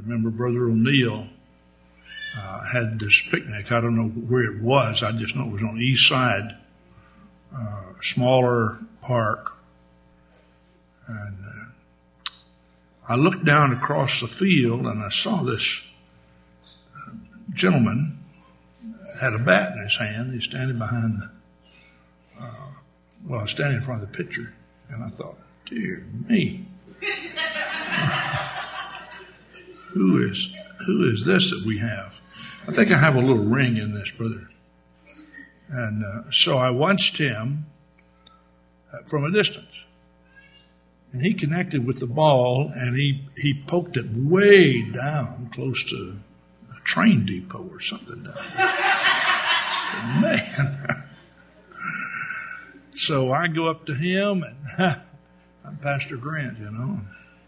remember Brother O'Neill had this picnic. I don't know where it was. I just know it was on the east side, smaller park. And I looked down across the field and I saw this gentleman had a bat in his hand. He's standing behind standing in front of the picture. And I thought, dear me, who is this that we have? I think I have a little ring in this, brother. And so I watched him from a distance. And he connected with the ball, and he poked it way down, close to a train depot or something down there. Man. So I go up to him, and I'm Pastor Grant, you know.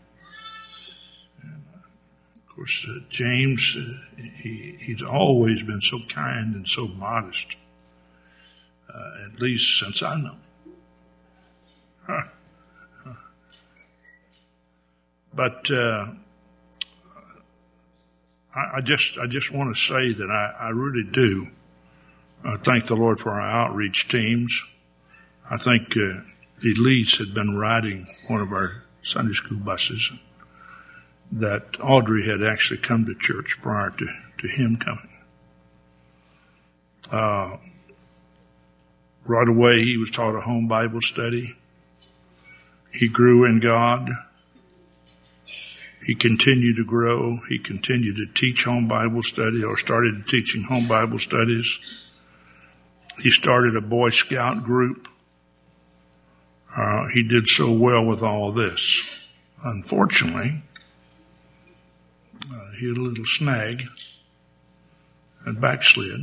And of course, James, he's always been so kind and so modest, at least since I know him. But I just want to say that I really do thank the Lord for our outreach teams. I think Elise had been riding one of our Sunday school buses, that Audrey had actually come to church prior to him coming. Right away, he was taught a home Bible study. He grew in God. He continued to grow. He continued to teach home Bible study, or started teaching home Bible studies. He started a Boy Scout group. He did so well with all this. Unfortunately, he had a little snag and backslid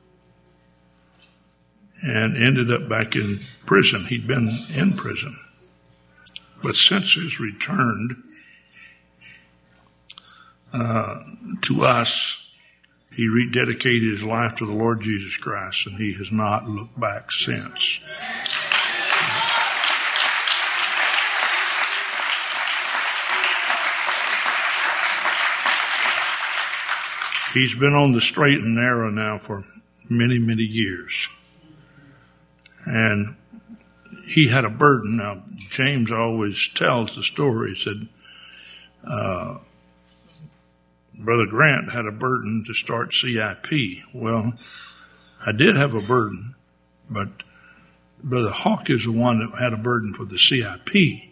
and ended up back in prison. He'd been in prison. But since his return to us, he rededicated his life to the Lord Jesus Christ, and he has not looked back since. He's been on the straight and narrow now for many, many years. And he had a burden. Now, James always tells the story. He said, Brother Grant had a burden to start CIP. Well, I did have a burden, but Brother Hawk is the one that had a burden for the CIP.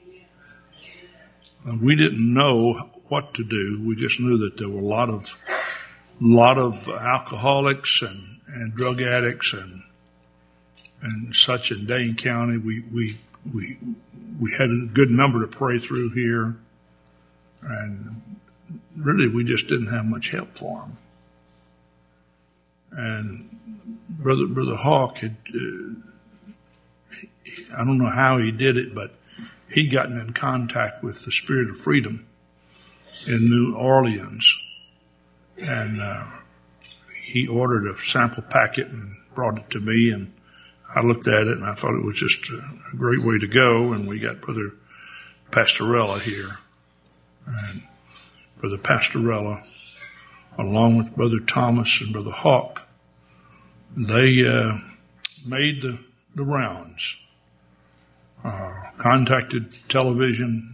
We didn't know what to do. We just knew that there were a lot of alcoholics and drug addicts and such in Dane County. We had a good number to pray through here, and really we just didn't have much help for them. And Brother Hawk had, I don't know how he did it, but he'd gotten in contact with the Spirit of Freedom in New Orleans. And he ordered a sample packet and brought it to me, and I looked at it and I thought it was just a great way to go. And we got Brother Pastorella here. And Brother Pastorella, along with Brother Thomas and Brother Hawk, they made the rounds, contacted television,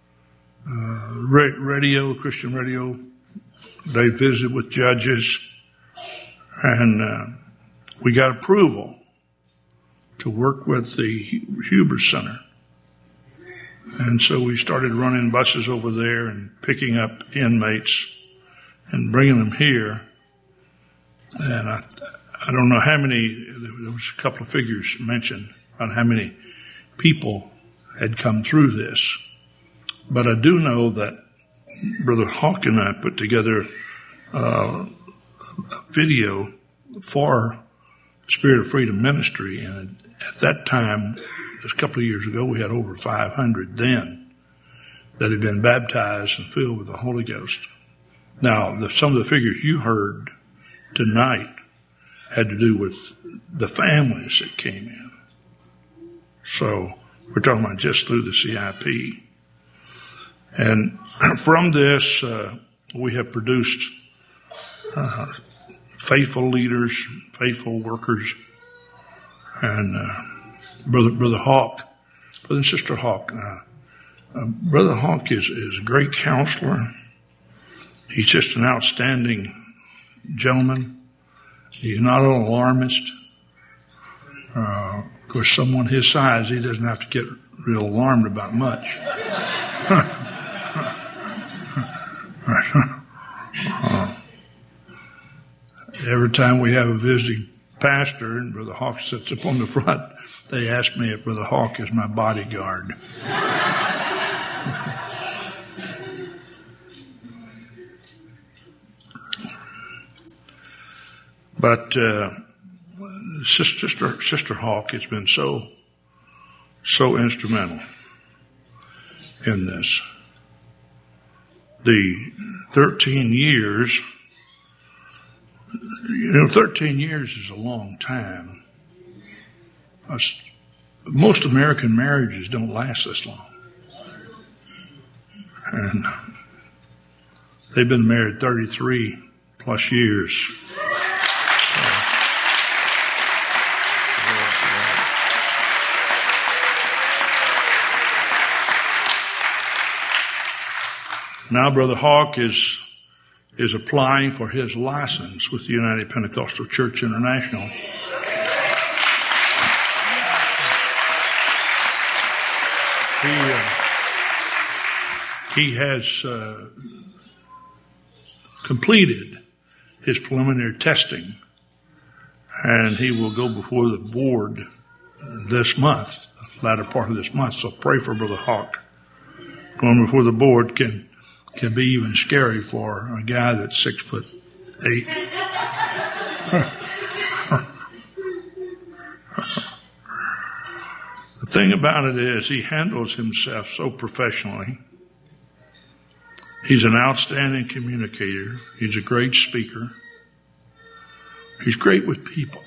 radio, Christian radio. They visited with judges, and we got approval to work with the Huber Center. And so we started running buses over there and picking up inmates and bringing them here. And I don't know how many, there was a couple of figures mentioned on how many people had come through this. But I do know that Brother Hawk and I put together a video for Spirit of Freedom Ministry, and at that time, just a couple of years ago, we had over 500 then that had been baptized and filled with the Holy Ghost. Now, some of the figures you heard tonight had to do with the families that came in. So we're talking about just through the CIP. And from this, we have produced faithful leaders, faithful workers, and Brother Hawk, Brother and Sister Hawk. Brother Hawk is a great counselor. He's just an outstanding gentleman. He's not an alarmist. Of course, someone his size, he doesn't have to get real alarmed about much. Every time we have a visiting pastor and Brother Hawk sits up on the front, they ask me if Brother Hawk is my bodyguard. But Sister Hawk has been so instrumental in this. The 13 years, 13 years is a long time. Most American marriages don't last this long. And they've been married 33 plus years. Now Brother Hawk is applying for his license with the United Pentecostal Church International. He has completed his preliminary testing, and he will go before the board this month, the latter part of this month. So pray for Brother Hawk. Going before the board can be even scary for a guy that's 6'8". The thing about it is he handles himself so professionally. He's an outstanding communicator. He's a great speaker. He's great with people.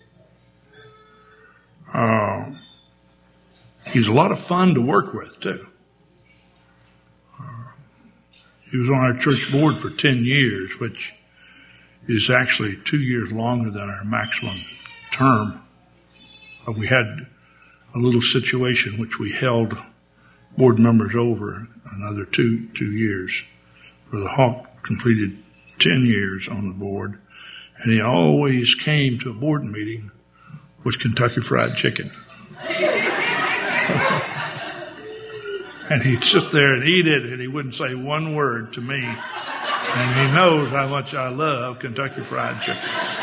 He's a lot of fun to work with, too. He was on our church board for 10 years, which is actually 2 years longer than our maximum term. But we had a little situation which we held board members over another two years. Brother Hawk completed 10 years on the board, and he always came to a board meeting with Kentucky Fried Chicken. And he'd sit there and eat it, and he wouldn't say one word to me. And he knows how much I love Kentucky Fried Chicken.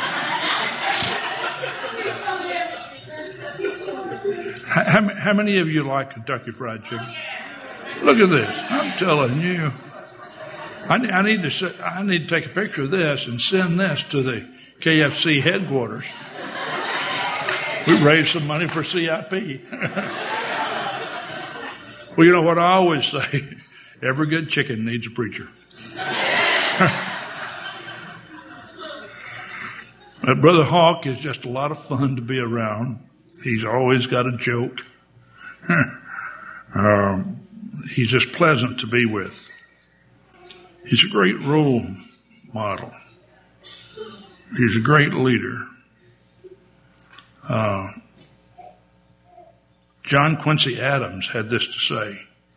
How many of you like Kentucky Fried Chicken? Look at this. I'm telling you. I need to take a picture of this and send this to the KFC headquarters. We raised some money for CIP. Well, you know what I always say? Every good chicken needs a preacher. Brother Hawk is just a lot of fun to be around. He's always got a joke. He's just pleasant to be with. He's a great role model. He's a great leader. John Quincy Adams had this to say: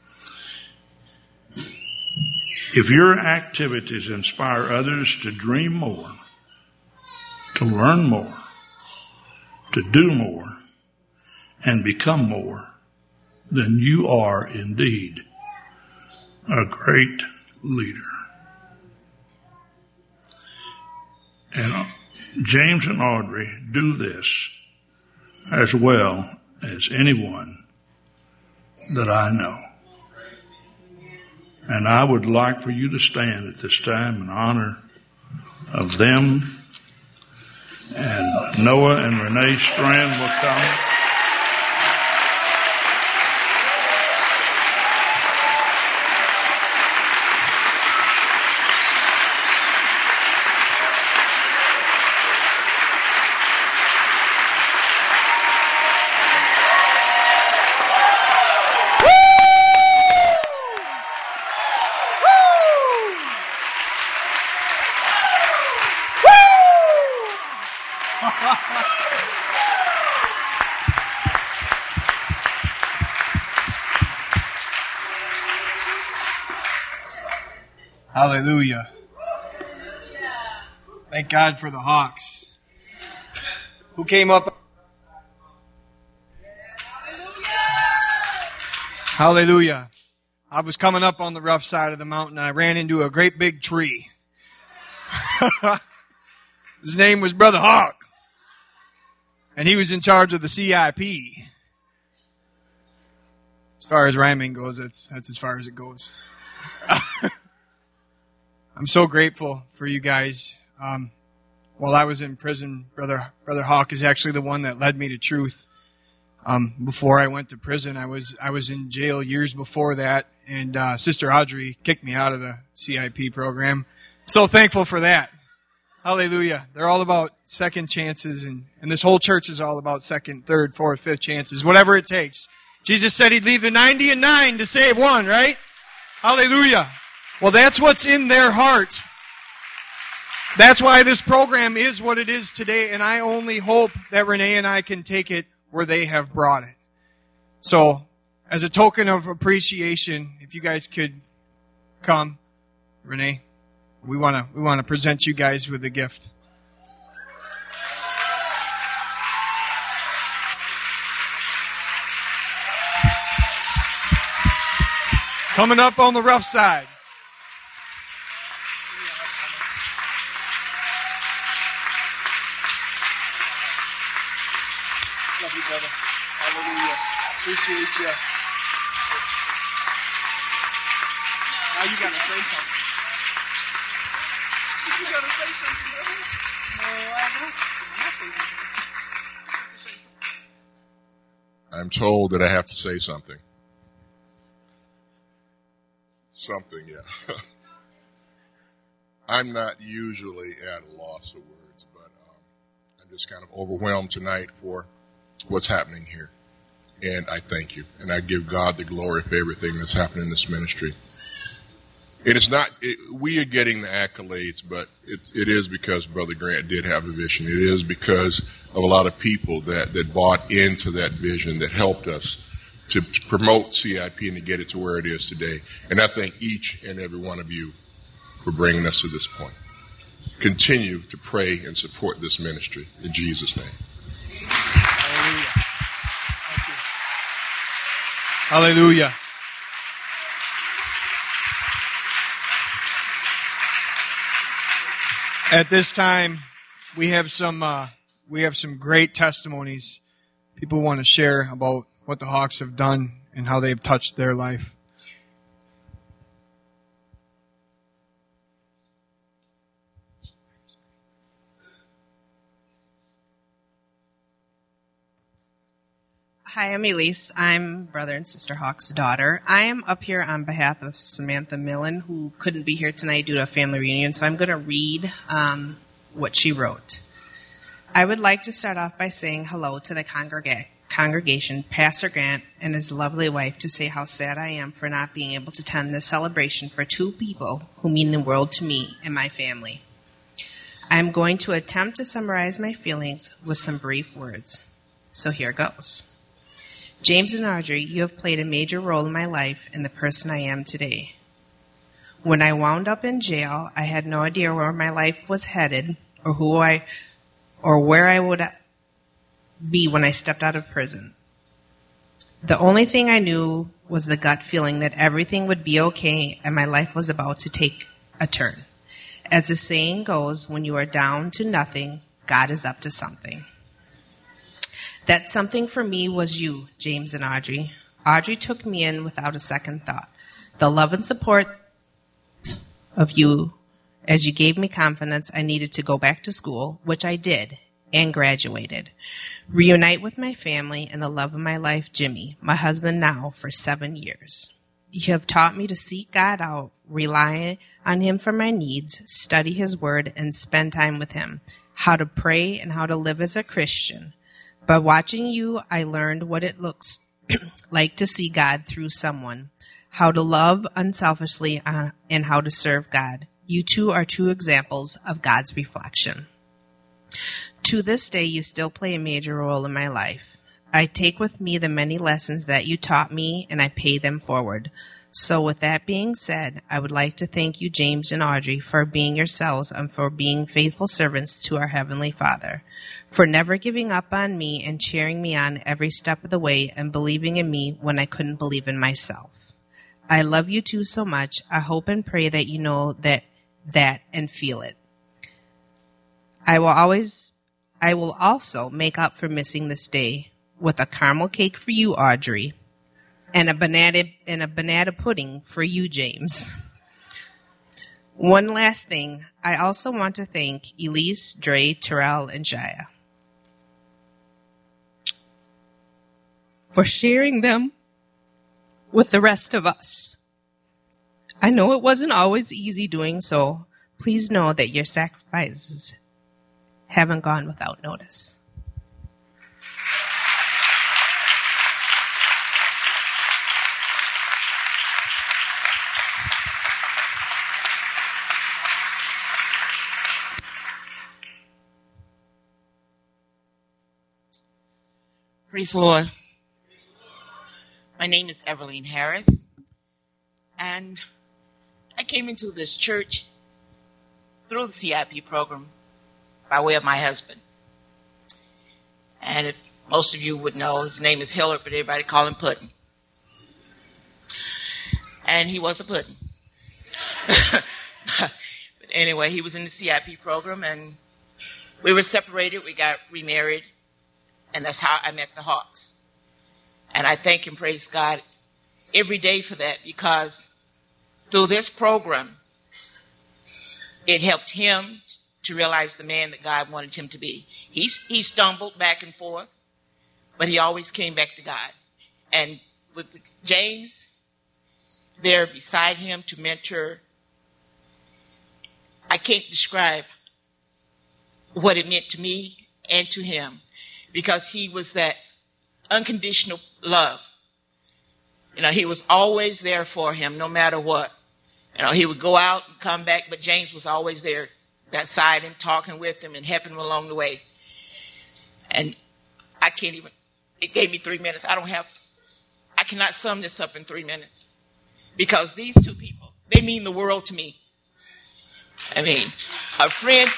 if your activities inspire others to dream more, to learn more, to do more, and become more, then you are indeed a great leader. And James and Audrey do this as well as anyone that I know. And I would like for you to stand at this time in honor of them. And Noah and Renee Strand will come. Hallelujah. Thank God for the Hawks. Who came up? Hallelujah. I was coming up on the rough side of the mountain and I ran into a great big tree. His name was Brother Hawk. And he was in charge of the CIP. As far as rhyming goes, that's as far as it goes. I'm so grateful for you guys. While I was in prison, Brother Hawk is actually the one that led me to truth. Before I went to prison, I was in jail years before that, and Sister Audrey kicked me out of the CIP program. So thankful for that. Hallelujah. They're all about second chances, and this whole church is all about second, third, fourth, fifth chances, whatever it takes. Jesus said he'd leave the 99 to save one, right? Hallelujah. Well, that's what's in their heart. That's why this program is what it is today, and I only hope that Renee and I can take it where they have brought it. So, as a token of appreciation, if you guys could come, Renee, we want to present you guys with a gift. Coming up on the rough side. Love you, brother. Hallelujah. Appreciate you. Now you got to say something. You got to say something, brother. No, I don't. Say something. I'm told that I have to say something. Something, yeah. I'm not usually at a loss of words, but I'm just kind of overwhelmed tonight for what's happening here. And I thank you. And I give God the glory for everything that's happened in this ministry. It is not, we are getting the accolades, but it is because Brother Grant did have a vision. It is because of a lot of people that bought into that vision, that helped us to promote CIP and to get it to where it is today. And I thank each and every one of you for bringing us to this point. Continue to pray and support this ministry in Jesus' name. Hallelujah. Thank you. Hallelujah. At this time, we have some great testimonies. People want to share about what the Hawks have done and how they've touched their life. Hi, I'm Elise. I'm Brother and Sister Hawk's daughter. I am up here on behalf of Samantha Millen, who couldn't be here tonight due to a family reunion, so I'm going to read what she wrote. I would like to start off by saying hello to the congregation, Pastor Grant and his lovely wife, to say how sad I am for not being able to attend this celebration for two people who mean the world to me and my family. I am going to attempt to summarize my feelings with some brief words. So here goes. James and Audrey, you have played a major role in my life and the person I am today. When I wound up in jail, I had no idea where my life was headed or where I would be when I stepped out of prison. The only thing I knew was the gut feeling that everything would be okay and my life was about to take a turn. As the saying goes, when you are down to nothing, God is up to something. That something for me was you, James and Audrey. Audrey took me in without a second thought. The love and support of you, as you gave me confidence I needed to go back to school, which I did, and graduated. Reunite with my family and the love of my life, Jimmy, my husband now for 7 years. You have taught me to seek God out, rely on Him for my needs, study His Word, and spend time with Him, how to pray and how to live as a Christian. By watching you, I learned what it looks like to see God through someone, how to love unselfishly, and how to serve God. You two are two examples of God's reflection. To this day, you still play a major role in my life. I take with me the many lessons that you taught me, and I pay them forward. So with that being said, I would like to thank you, James and Audrey, for being yourselves and for being faithful servants to our Heavenly Father, for never giving up on me and cheering me on every step of the way and believing in me when I couldn't believe in myself. I love you two so much. I hope and pray that you know that and feel it. I will also make up for missing this day with a caramel cake for you, Audrey, and a banana pudding for you, James. One last thing, I also want to thank Elise, Dre, Terrell, and Jaya for sharing them with the rest of us. I know it wasn't always easy doing so. Please know that your sacrifices haven't gone without notice. Praise the Lord. My name is Everline Harris, and I came into this church through the CIP program by way of my husband. And if most of you would know, his name is Hillard, but everybody call him Puddin'. And he was a puddin'. But anyway, he was in the CIP program, and we were separated. We got remarried. And that's how I met the Hawks. And I thank and praise God every day for that, because through this program, it helped him to realize the man that God wanted him to be. He stumbled back and forth, but he always came back to God. And with James there beside him to mentor, I can't describe what it meant to me and to him, because he was that unconditional love. You know, he was always there for him no matter what. You know, he would go out and come back, but James was always there beside him, talking with him and helping him along the way. And I can't even, it gave me 3 minutes. I cannot sum this up in 3 minutes, because these two people, they mean the world to me. I mean, a friend,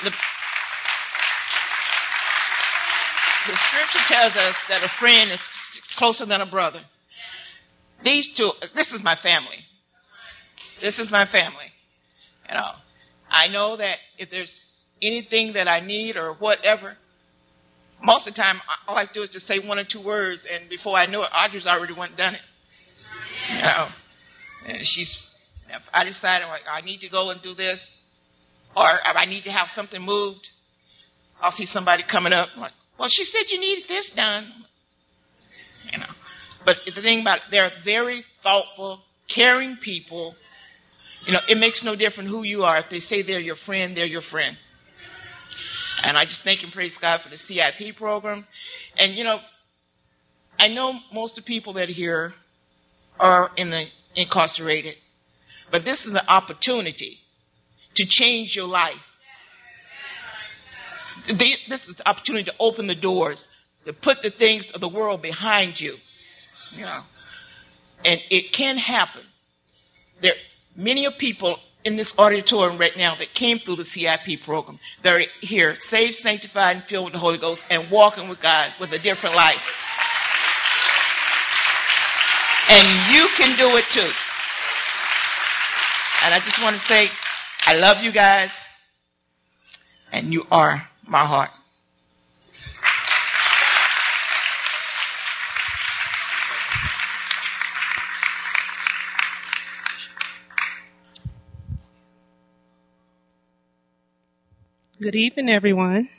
the scripture tells us that a friend is closer than a brother. These two, this is my family. This is my family. You know, I know that if there's anything that I need or whatever, most of the time all I do is just say one or two words, and before I know it, Audrey's already went and done it. You know, and if I decide I need to go and do this, or if I need to have something moved, I'll see somebody coming up like, well, she said you needed this done. You know, but the thing about it, they're very thoughtful, caring people. You know, it makes no difference who you are. If they say they're your friend, they're your friend. And I just thank and praise God for the CIP program. And, you know, I know most of the people that are here are incarcerated, but this is an opportunity to change your life. This is the opportunity to open the doors, to put the things of the world behind you. You know, and it can happen. There are many of people in this auditorium right now that came through the CIP program. They're here, saved, sanctified, and filled with the Holy Ghost, and walking with God with a different life. And you can do it too. And I just want to say, I love you guys, and you are my heart. Good evening, everyone.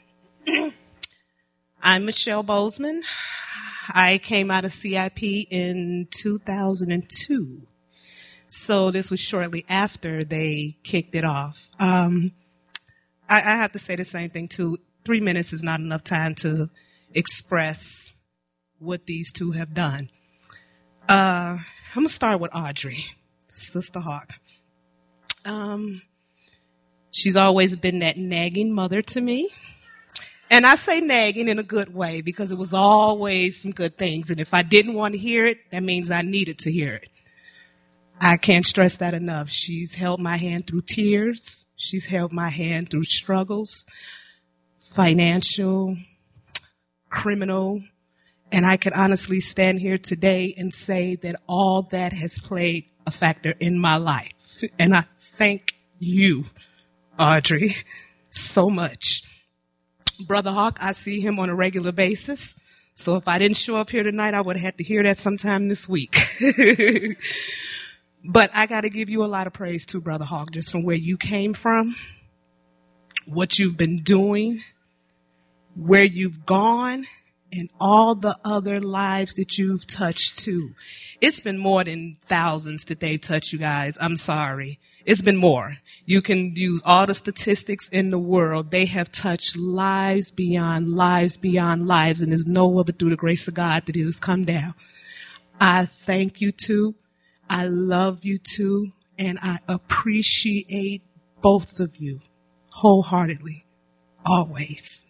I'm Michelle Bozeman. I came out of CIP in 2002. So this was shortly after they kicked it off. I have to say the same thing, too. 3 minutes is not enough time to express what these two have done. I'm going to start with Audrey, Sister Hawk. She's always been that nagging mother to me. And I say nagging in a good way because it was always some good things. And if I didn't want to hear it, that means I needed to hear it. I can't stress that enough. She's held my hand through tears. She's held my hand through struggles, financial, criminal. And I could honestly stand here today and say that all that has played a factor in my life. And I thank you, Audrey, so much. Brother Hawk, I see him on a regular basis. So if I didn't show up here tonight, I would have had to hear that sometime this week. But I got to give you a lot of praise too, Brother Hawk, just from where you came from, what you've been doing, where you've gone, and all the other lives that you've touched too. It's been more than thousands that they've touched, you guys. I'm sorry. It's been more. You can use all the statistics in the world. They have touched lives beyond lives beyond lives, and there's no other through the grace of God that it has come down. I thank you too. I love you too, and I appreciate both of you wholeheartedly, always.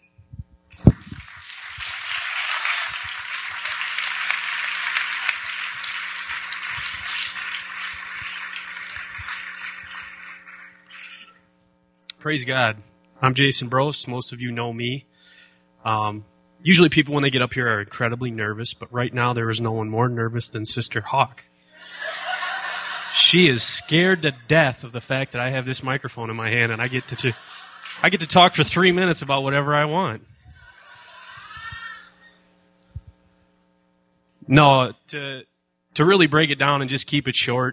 Praise God. I'm Jason Brose. Most of you know me. Usually people, when they get up here, are incredibly nervous, but right now there is no one more nervous than Sister Hawk. She is scared to death of the fact that I have this microphone in my hand and I get to talk for 3 minutes about whatever I want. No, to really break it down and just keep it short,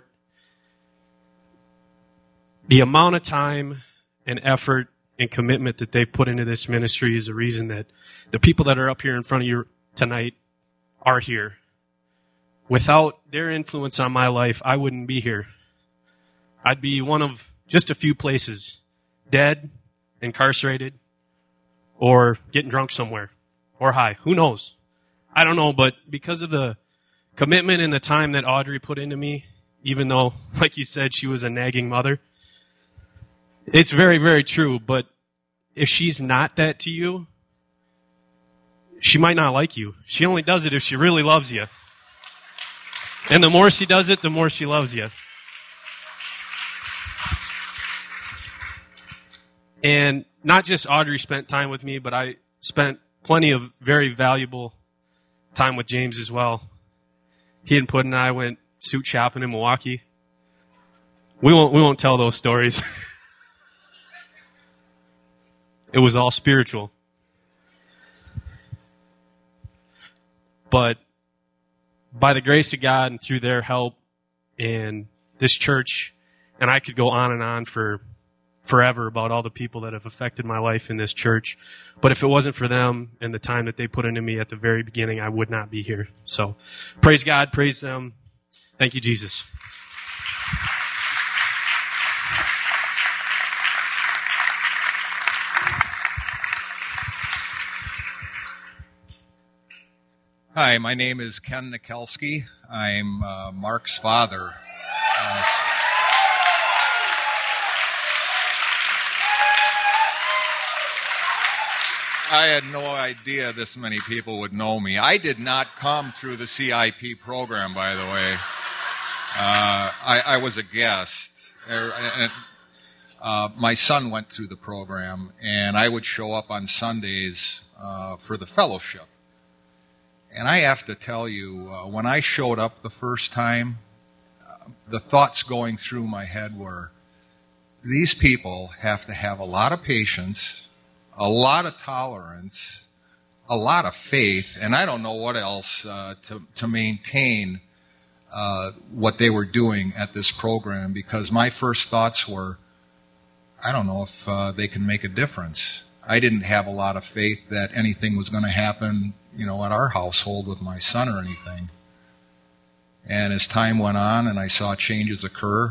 the amount of time and effort and commitment that they've put into this ministry is the reason that the people that are up here in front of you tonight are here. Without their influence on my life, I wouldn't be here. I'd be one of just a few places, dead, incarcerated, or getting drunk somewhere, or high. Who knows? I don't know, but because of the commitment and the time that Audrey put into me, even though, like you said, she was a nagging mother, it's very, very true. But if she's not that to you, she might not like you. She only does it if she really loves you. And the more she does it, the more she loves you. And not just Audrey spent time with me, but I spent plenty of very valuable time with James as well. He and Puddin' and I went suit shopping in Milwaukee. We won't tell those stories. It was all spiritual. But by the grace of God and through their help and this church, and I could go on and on for forever about all the people that have affected my life in this church. But if it wasn't for them and the time that they put into me at the very beginning, I would not be here. So praise God, praise them. Thank you, Jesus. Hi, my name is Ken Nikelski. I'm Mark's father. I had no idea this many people would know me. I did not come through the CIP program, by the way. I was a guest. My son went through the program, and I would show up on Sundays for the fellowship. And I have to tell you, when I showed up the first time, the thoughts going through my head were, these people have to have a lot of patience, a lot of tolerance, a lot of faith, and I don't know what else to maintain what they were doing at this program, because my first thoughts were, I don't know if they can make a difference. I didn't have a lot of faith that anything was going to happen, at our household with my son or anything. And as time went on and I saw changes occur,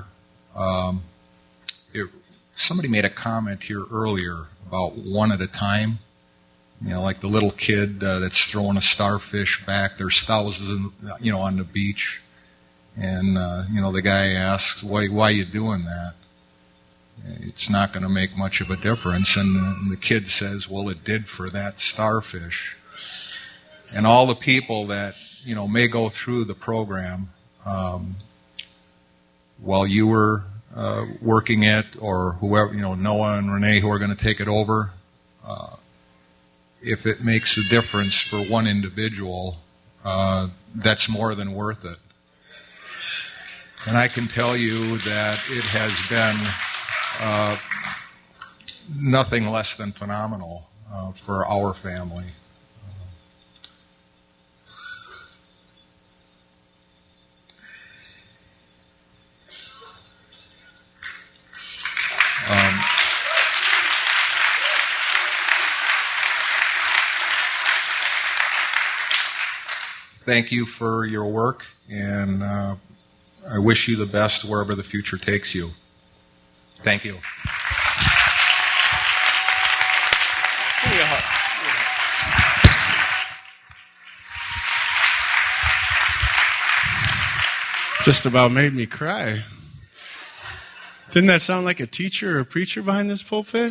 somebody made a comment here earlier about one at a time. Like the little kid that's throwing a starfish back. There's thousands, on the beach. And, the guy asks, why are you doing that? It's not going to make much of a difference. And the kid says, well, it did for that starfish. And all the people that, may go through the program, while you were working it, or whoever, Noah and Renee who are going to take it over, if it makes a difference for one individual, that's more than worth it. And I can tell you that it has been nothing less than phenomenal for our family. Thank you for your work, and I wish you the best wherever the future takes you. Thank you. Just about made me cry. Didn't that sound like a teacher or a preacher behind this pulpit?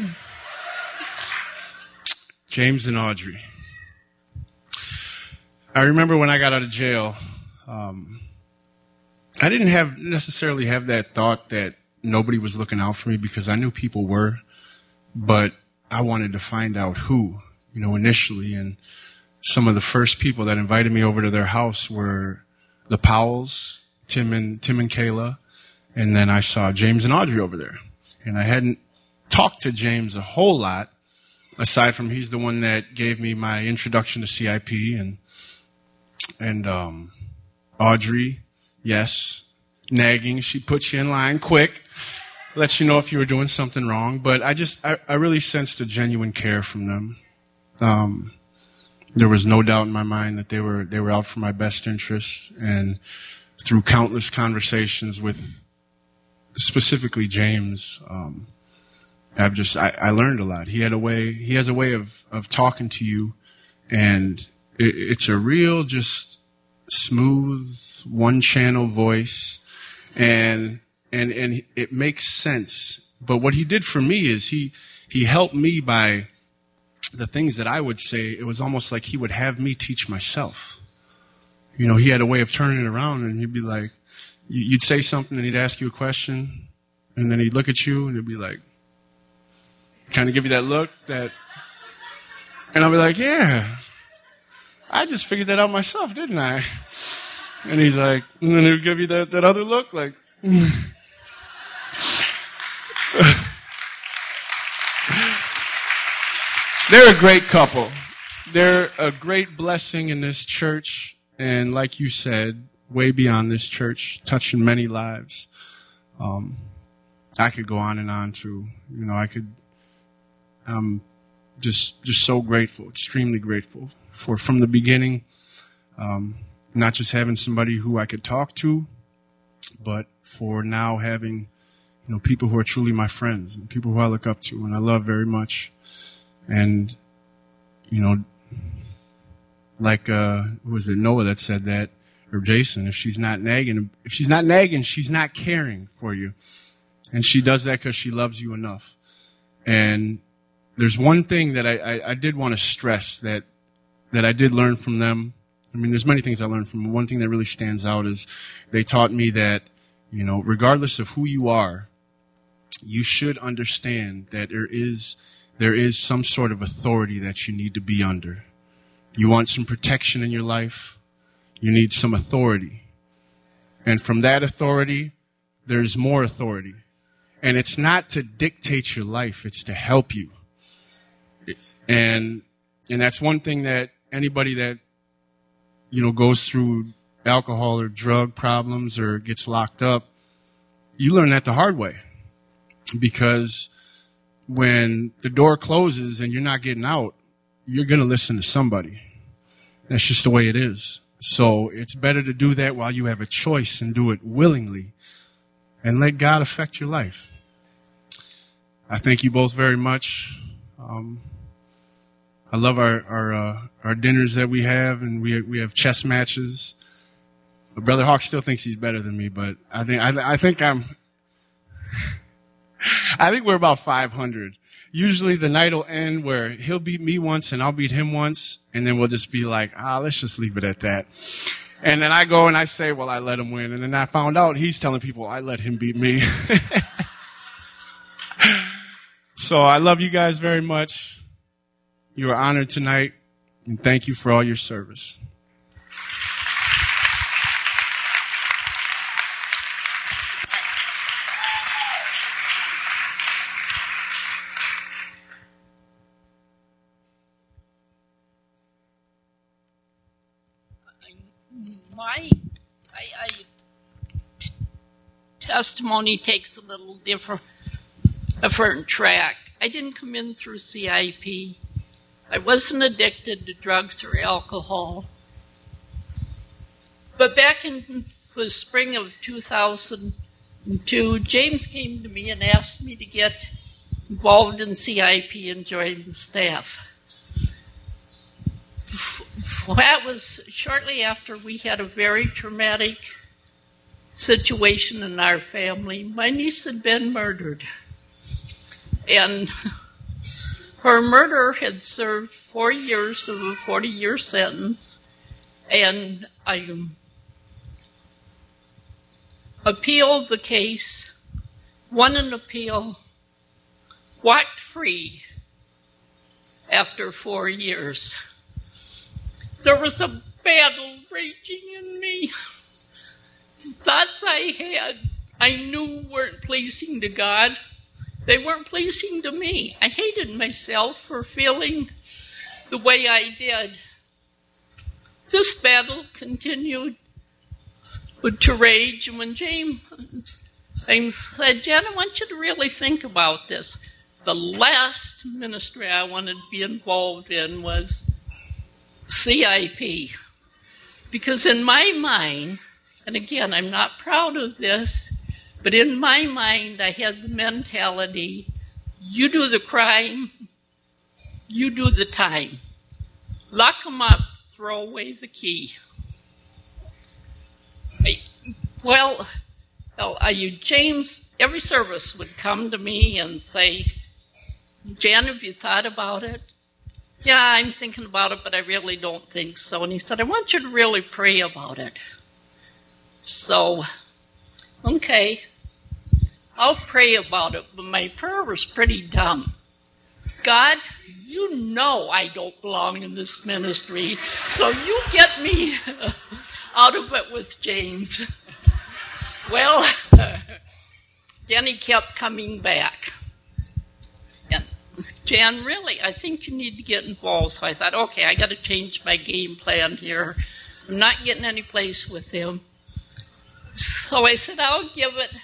James and Audrey. I remember when I got out of jail, I didn't necessarily have that thought that nobody was looking out for me, because I knew people were, but I wanted to find out who, initially. And some of the first people that invited me over to their house were the Powells, Tim and Kayla, and then I saw James and Audrey over there. And I hadn't talked to James a whole lot, aside from he's the one that gave me my introduction to CIP, and Audrey, yes, nagging. She puts you in line quick, lets you know if you were doing something wrong. But I really sensed a genuine care from them. There was no doubt in my mind that they were out for my best interests. And through countless conversations with specifically James, I learned a lot. He has a way of talking to you, and it's a real, just smooth, one-channel voice, and it makes sense. But what he did for me is he helped me by the things that I would say. It was almost like he would have me teach myself. He had a way of turning it around, and he'd be like, you'd say something, and he'd ask you a question, and then he'd look at you, and he'd be like, kind of give you that look, and I'll be like, yeah, I just figured that out myself, didn't I? And he's like, and then he'll give you that other look, like, They're a great couple. They're a great blessing in this church, and like you said, way beyond this church, touching many lives. I could go on and on too. I'm just so grateful, extremely grateful for from the beginning, not just having somebody who I could talk to, but for now having, people who are truly my friends and people who I look up to and I love very much. And, like, was it Noah that said that, or Jason, if she's not nagging, she's not caring for you. And she does that because she loves you enough. And there's one thing that I did want to stress that I did learn from them. I mean, there's many things I learned from them. One thing that really stands out is they taught me that, regardless of who you are, you should understand that there is some sort of authority that you need to be under. You want some protection in your life, you need some authority. And from that authority, there's more authority. And it's not to dictate your life, it's to help you. And that's one thing that anybody that, goes through alcohol or drug problems or gets locked up, you learn that the hard way. Because when the door closes and you're not getting out, you're going to listen to somebody. That's just the way it is. So it's better to do that while you have a choice and do it willingly and let God affect your life. I thank you both very much. I love our dinners that we have, and we have chess matches. But Brother Hawk still thinks he's better than me, but I think we're about 500. Usually the night will end where he'll beat me once and I'll beat him once, and then we'll just be like, let's just leave it at that. And then I go and I say, well, I let him win. And then I found out he's telling people I let him beat me. So I love you guys very much. You are honored tonight. And thank you for all your service. My testimony takes a little different track. I didn't come in through CIP. I wasn't addicted to drugs or alcohol. But back in the spring of 2002, James came to me and asked me to get involved in CIP and join the staff. That was shortly after we had a very traumatic situation in our family. My niece had been murdered. And her murderer had served 4 years of a 40-year sentence. And I appealed the case, won an appeal, walked free after 4 years. There was a battle raging in me. Thoughts I had, I knew weren't pleasing to God. They weren't pleasing to me. I hated myself for feeling the way I did. This battle continued to rage, and when James said, Jen, I want you to really think about this. The last ministry I wanted to be involved in was CIP. Because in my mind, and again, I'm not proud of this, but in my mind, I had the mentality, you do the crime, you do the time. Lock them up, throw away the key. James, every service would come to me and say, Jan, have you thought about it? Yeah, I'm thinking about it, but I really don't think so. And he said, I want you to really pray about it. So, okay, I'll pray about it, but my prayer was pretty dumb. God, you know I don't belong in this ministry, so you get me out of it with James. Well, then he kept coming back. And Jan, really, I think you need to get involved. So I thought, okay, I got to change my game plan here. I'm not getting any place with him. So I said, I'll give it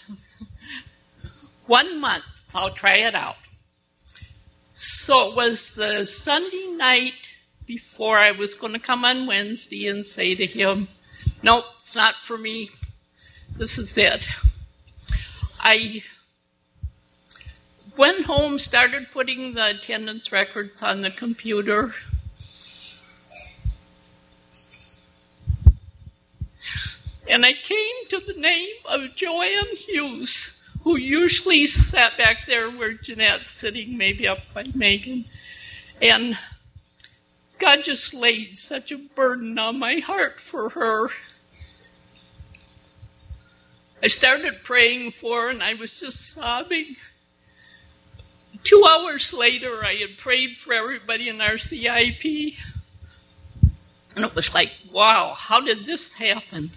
1 month. I'll try it out. So it was the Sunday night before I was going to come on Wednesday and say to him, nope, it's not for me. This is it. I went home, started putting the attendance records on the computer. And I came to the name of Joanne Hughes, who usually sat back there where Jeanette's sitting, maybe up by Megan. And God just laid such a burden on my heart for her. I started praying for her, and I was just sobbing. 2 hours later, I had prayed for everybody in our CIP. And it was like, wow, how did this happen?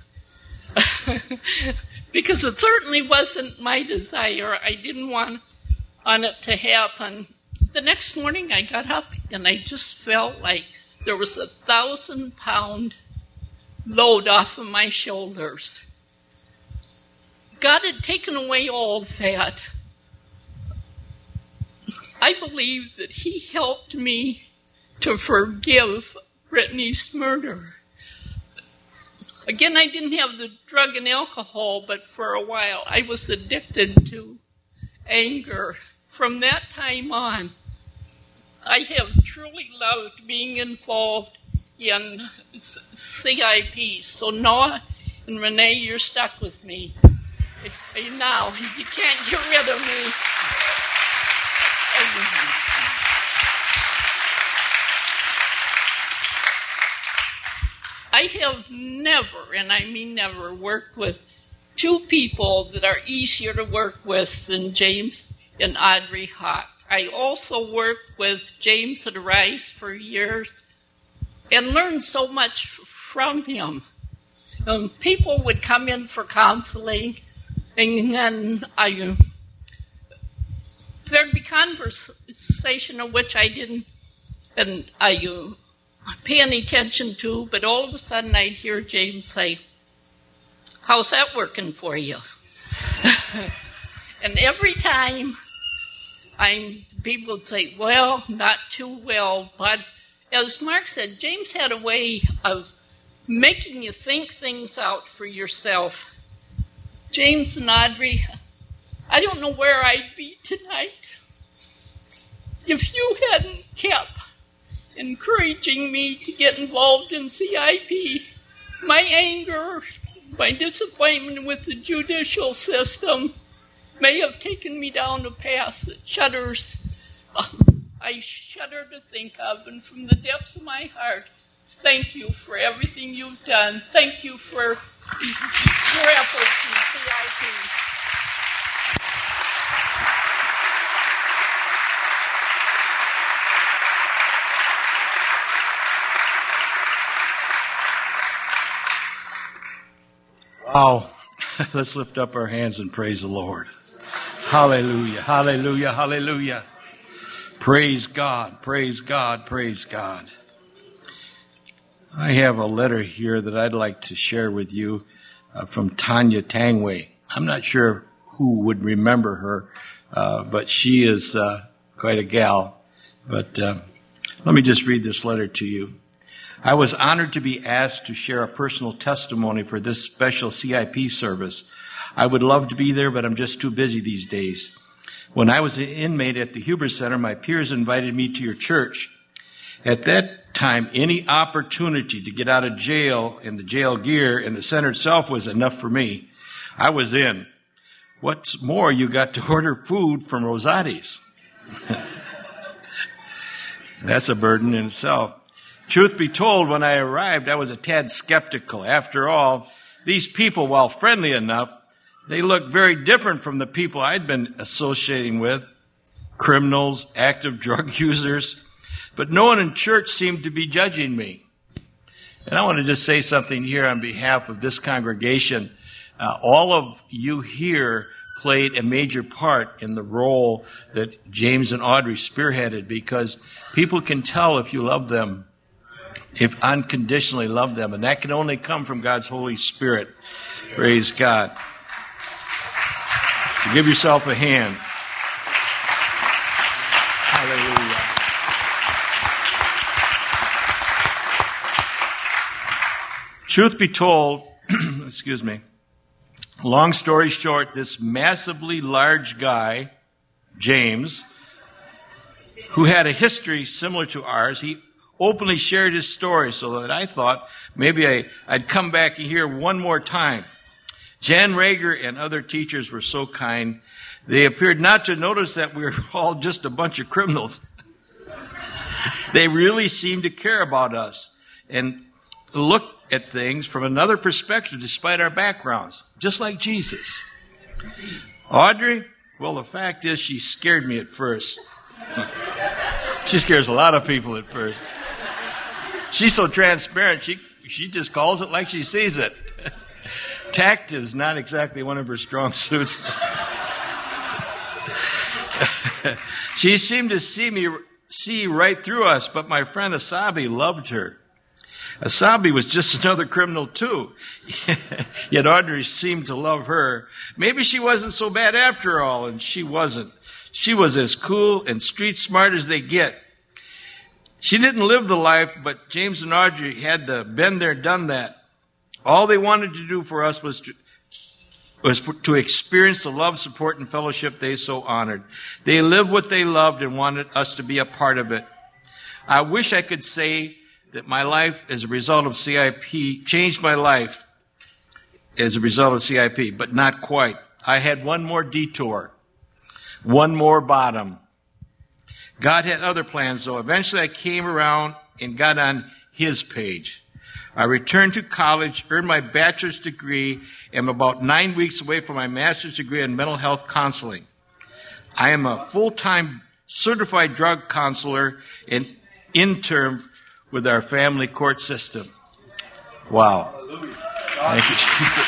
Because it certainly wasn't my desire. I didn't want it to happen. The next morning I got up and I just felt like there was a 1,000-pound load off of my shoulders. God had taken away all that. I believe that He helped me to forgive Brittany's murder. Again, I didn't have the drug and alcohol, but for a while I was addicted to anger. From that time on, I have truly loved being involved in CIP. So Noah and Renee, you're stuck with me. Now, you can't get rid of me. I have never, and I mean never, worked with two people that are easier to work with than James and Audrey Hawk. I also worked with James at Rice for years and learned so much from him. People would come in for counseling, and then there'd be conversation of which I didn't pay any attention to, but all of a sudden I'd hear James say, "How's that working for you?" And every time people would say, "Well, not too well," but as Mark said, James had a way of making you think things out for yourself. James and Audrey, I don't know where I'd be tonight if you hadn't kept encouraging me to get involved in CIP. My anger, my disappointment with the judicial system may have taken me down a path that I shudder to think of, and from the depths of my heart, thank you for everything you've done. Thank you for your efforts in CIP. Wow. Let's lift up our hands and praise the Lord. Hallelujah, hallelujah, hallelujah. Praise God, praise God, praise God. I have a letter here that I'd like to share with you from Tanya Tangway. I'm not sure who would remember her, but she is quite a gal. But let me just read this letter to you. I was honored to be asked to share a personal testimony for this special CIP service. I would love to be there, but I'm just too busy these days. When I was an inmate at the Huber Center, my peers invited me to your church. At that time, any opportunity to get out of jail in the jail gear and the center itself was enough for me. I was in. What's more, you got to order food from Rosati's. That's a burden in itself. Truth be told, when I arrived, I was a tad skeptical. After all, these people, while friendly enough, they looked very different from the people I'd been associating with, criminals, active drug users. But no one in church seemed to be judging me. And I want to just say something here on behalf of this congregation. All of you here played a major part in the role that James and Audrey spearheaded, because people can tell if you love them, if unconditionally love them, and that can only come from God's Holy Spirit. Praise God. So give yourself a hand. Hallelujah. Truth be told, excuse me, long story short, this massively large guy, James, who had a history similar to ours, he openly shared his story, so that I thought maybe I'd come back here one more time. Jan Rager and other teachers were so kind. They appeared not to notice that we were all just a bunch of criminals. They really seemed to care about us and look at things from another perspective despite our backgrounds, just like Jesus. Audrey, well, the fact is she scared me at first. She scares a lot of people at first. She's so transparent, she just calls it like she sees it. Tact is not exactly one of her strong suits. She seemed to see right through us, but my friend Asabi loved her. Asabi was just another criminal too. Yet Audrey seemed to love her. Maybe she wasn't so bad after all, and she wasn't. She was as cool and street smart as they get. She didn't live the life, but James and Audrey had been there, done that. All they wanted to do for us was to experience the love, support, and fellowship they so honored. They lived what they loved and wanted us to be a part of it. I wish I could say that my life as a result of CIP changed my life as a result of CIP, but not quite. I had one more detour, one more bottom. God had other plans, though. Eventually I came around and got on his page. I returned to college, earned my bachelor's degree, and am about 9 weeks away from my master's degree in mental health counseling. I am a full-time certified drug counselor and intern with our family court system. Wow. Thank you, Jesus.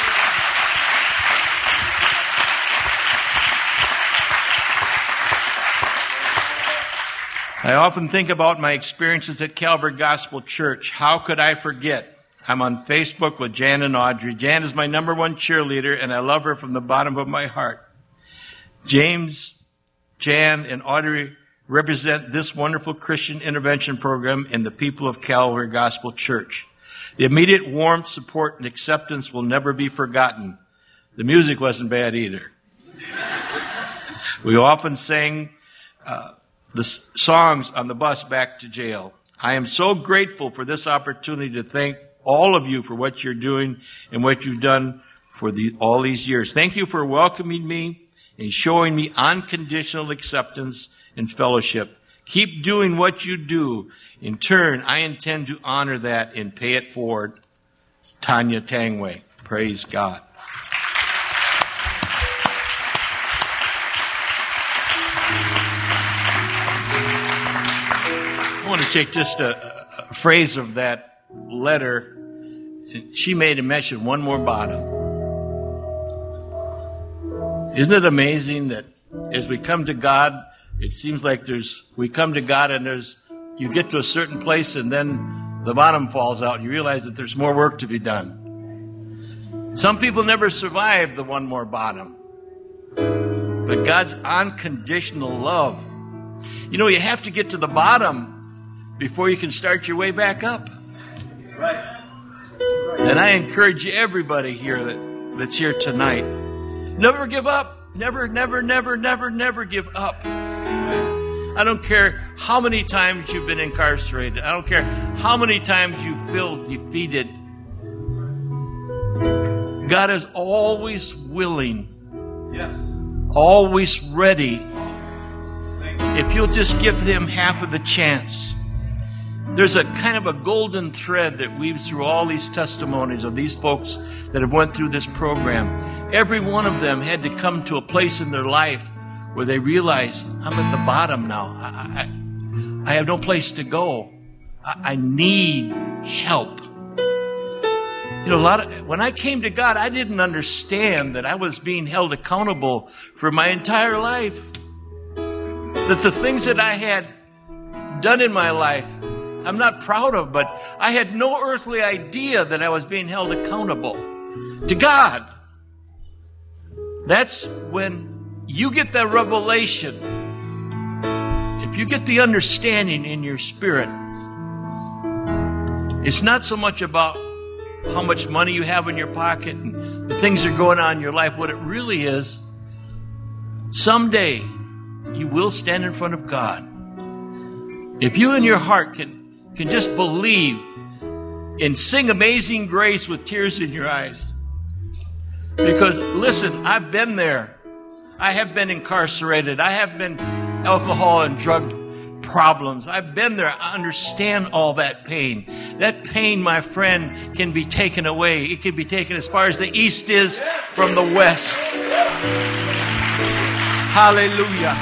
I often think about my experiences at Calvary Gospel Church. How could I forget? I'm on Facebook with Jan and Audrey. Jan is my number one cheerleader, and I love her from the bottom of my heart. James, Jan, and Audrey represent this wonderful Christian intervention program and the people of Calvary Gospel Church. The immediate warmth, support, and acceptance will never be forgotten. The music wasn't bad either. We often sang the songs on the bus back to jail. I am so grateful for this opportunity to thank all of you for what you're doing and what you've done for all these years. Thank you for welcoming me and showing me unconditional acceptance and fellowship. Keep doing what you do. In turn, I intend to honor that and pay it forward. Tanya Tangway. Praise God. I want to take just a phrase of that letter. She made a mention, one more bottom. Isn't it amazing that as we come to God, it seems like we come to God and you get to a certain place and then the bottom falls out and you realize that there's more work to be done. Some people never survive the one more bottom. But God's unconditional love. You know, you have to get to the bottom before you can start your way back up. Right. And I encourage everybody here that's here tonight, never give up. Never give up. I don't care how many times you've been incarcerated. I don't care how many times you feel defeated. God is always willing. Yes. Always ready. If you'll just give Him half of the chance. There's a kind of a golden thread that weaves through all these testimonies of these folks that have went through this program. Every one of them had to come to a place in their life where they realized, I'm at the bottom now. I have no place to go. I need help. You know, when I came to God, I didn't understand that I was being held accountable for my entire life. That the things that I had done in my life, I'm not proud of, but I had no earthly idea that I was being held accountable to God. That's when you get that revelation. If you get the understanding in your spirit, it's not so much about how much money you have in your pocket and the things that are going on in your life. What it really is, someday you will stand in front of God. If you in your heart can just believe and sing Amazing Grace with tears in your eyes. Because, listen, I've been there. I have been incarcerated. I have been alcohol and drug problems. I've been there. I understand all that pain. That pain, my friend, can be taken away. It can be taken as far as the east is from the west. Hallelujah.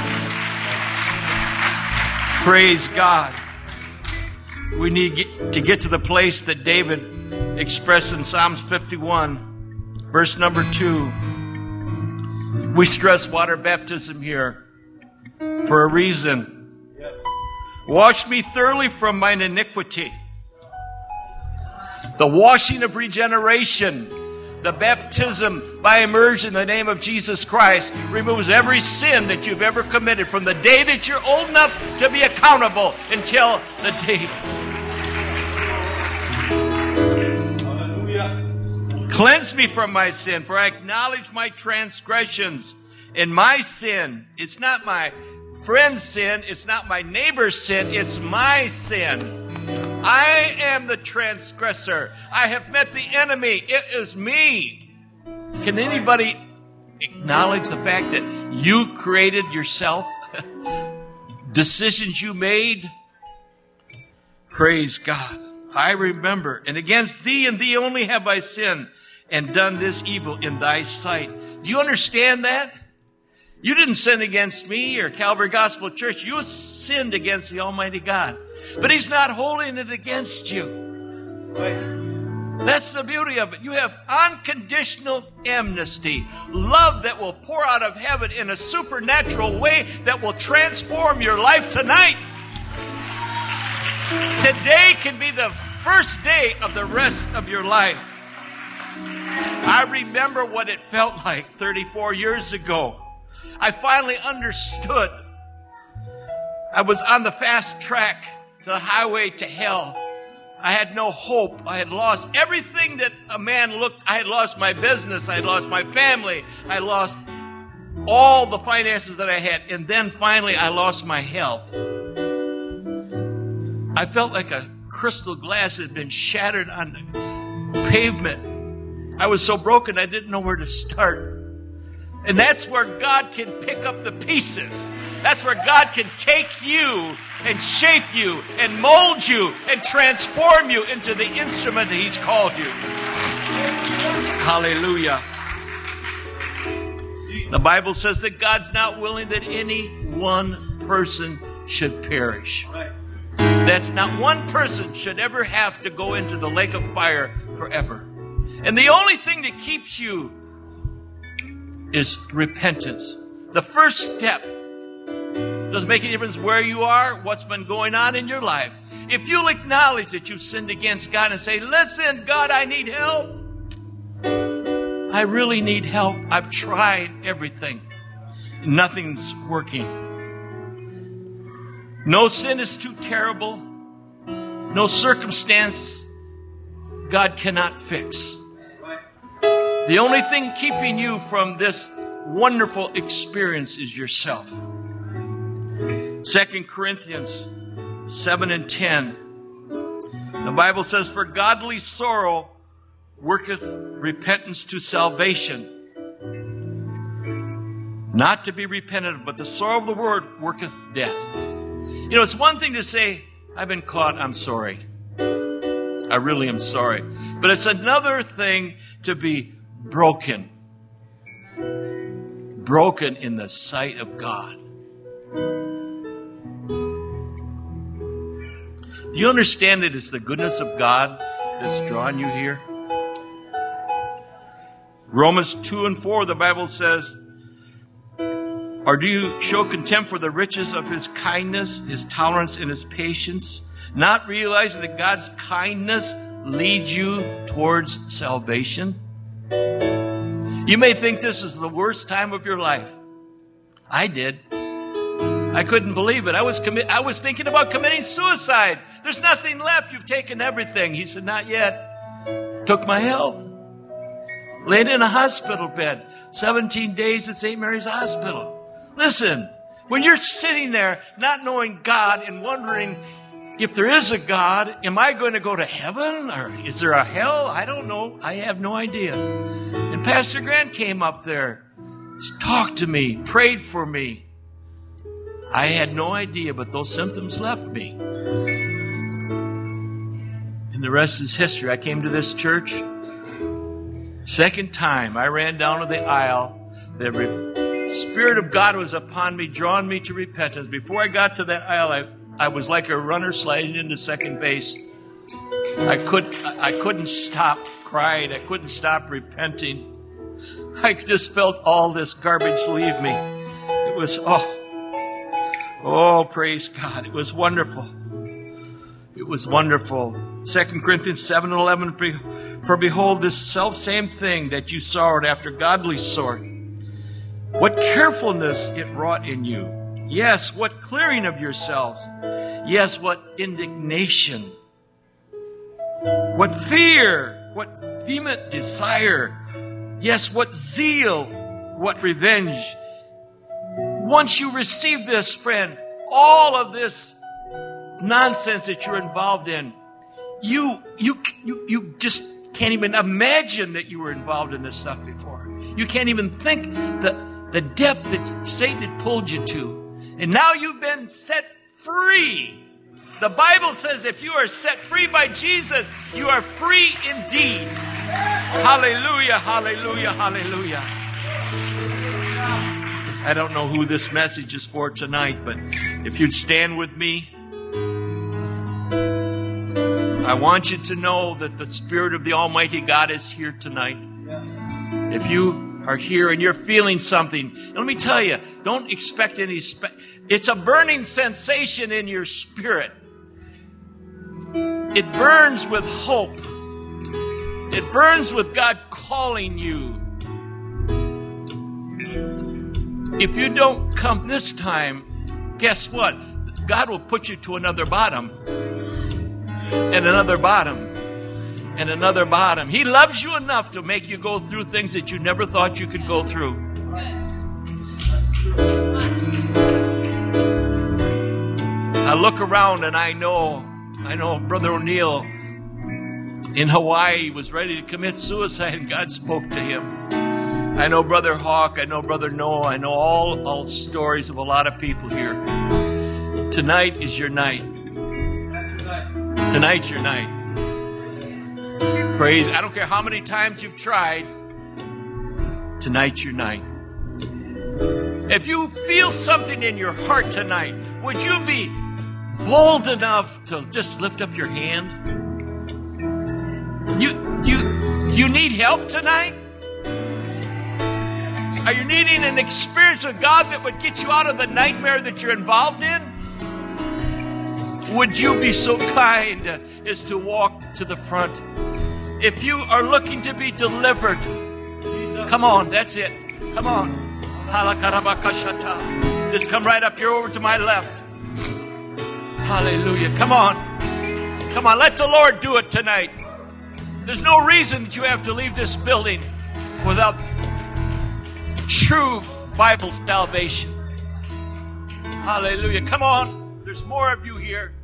Praise God. We need to get to the place that David expressed in Psalms 51, verse number 2. We stress water baptism here for a reason. Wash me thoroughly from mine iniquity. The washing of regeneration, the baptism by immersion in the name of Jesus Christ removes every sin that you've ever committed from the day that you're old enough to be accountable until the day. Cleanse me from my sin, for I acknowledge my transgressions. And my sin, it's not my friend's sin, it's not my neighbor's sin, it's my sin. I am the transgressor. I have met the enemy. It is me. Can anybody acknowledge the fact that you created yourself? Decisions you made? Praise God. I remember, and against thee and thee only have I sinned and done this evil in thy sight. Do you understand that? You didn't sin against me or Calvary Gospel Church. You sinned against the Almighty God. But He's not holding it against you. That's the beauty of it. You have unconditional amnesty. Love that will pour out of heaven in a supernatural way that will transform your life tonight. Today can be the first day of the rest of your life. I remember what it felt like 34 years ago. I finally understood. I was on the fast track to the highway to hell. I had no hope. I had lost everything that a man looked. I had lost my business. I had lost my family. I lost all the finances that I had. And then finally I lost my health. I felt like a crystal glass had been shattered on the pavement. I was so broken I didn't know where to start. And that's where God can pick up the pieces. That's where God can take you and shape you and mold you and transform you into the instrument that He's called you. Hallelujah. The Bible says that God's not willing that any one person should perish. That's not one person should ever have to go into the lake of fire forever. And the only thing that keeps you is repentance. The first step. Doesn't make any difference where you are, what's been going on in your life. If you'll acknowledge that you've sinned against God and say, listen, God, I need help. I really need help. I've tried everything. Nothing's working. No sin is too terrible. No circumstance God cannot fix. The only thing keeping you from this wonderful experience is yourself. 2 Corinthians 7 and 10. The Bible says, for godly sorrow worketh repentance to salvation. Not to be repented of, but the sorrow of the world worketh death. You know, it's one thing to say, I've been caught, I'm sorry. I really am sorry. But it's another thing to be broken. Broken in the sight of God. Do you understand that it's the goodness of God that's drawn you here? Romans 2 and 4, the Bible says, or do you show contempt for the riches of His kindness, His tolerance, and His patience, not realizing that God's kindness leads you towards salvation? You may think this is the worst time of your life. I did. I couldn't believe it. I was thinking about committing suicide. There's nothing left. You've taken everything. He said, not yet. Took my health. Laid in a hospital bed. 17 days at St. Mary's Hospital. Listen, when you're sitting there not knowing God and wondering if there is a God, am I going to go to heaven? Or is there a hell? I don't know. I have no idea. And Pastor Grant came up there, talked to me, prayed for me. I had no idea, but those symptoms left me. And the rest is history. I came to this church. Second time, I ran down to the aisle. The Spirit of God was upon me, drawing me to repentance. Before I got to that aisle, I was like a runner sliding into second base. I couldn't stop crying. I couldn't stop repenting. I just felt all this garbage leave me. It was, oh, praise God. It was wonderful. It was wonderful. 2 Corinthians 7 and 11, for behold, this selfsame thing that you sorrowed after godly sort, what carefulness it wrought in you. Yes, what clearing of yourselves. Yes, what indignation. What fear. What vehement desire. Yes, what zeal. What revenge. Once you receive this, friend, all of this nonsense that you're involved in, you just can't even imagine that you were involved in this stuff before. You can't even think the depth that Satan had pulled you to. And now you've been set free. The Bible says if you are set free by Jesus, you are free indeed. Hallelujah, hallelujah, hallelujah. I don't know who this message is for tonight, but if you'd stand with me, I want you to know that the Spirit of the Almighty God is here tonight. If you are here and you're feeling something, let me tell you, don't expect any it's a burning sensation in your spirit. It burns with hope. It burns with God calling you. If you don't come this time, guess what? God will put you to another bottom. And another bottom. And another bottom. He loves you enough to make you go through things that you never thought you could go through. I look around and I know Brother O'Neill in Hawaii was ready to commit suicide and God spoke to him. I know Brother Hawk, I know Brother Noah, I know all stories of a lot of people here. Tonight is your night. Tonight's your night. Praise. I don't care how many times you've tried. Tonight's your night. If you feel something in your heart tonight, would you be bold enough to just lift up your hand? You need help tonight? Are you needing an experience with God that would get you out of the nightmare that you're involved in? Would you be so kind as to walk to the front? If you are looking to be delivered, come on, that's it. Come on. Just come right up here over to my left. Hallelujah. Come on. Come on, let the Lord do it tonight. There's no reason that you have to leave this building without true Bible salvation. Hallelujah. Come on. There's more of you here.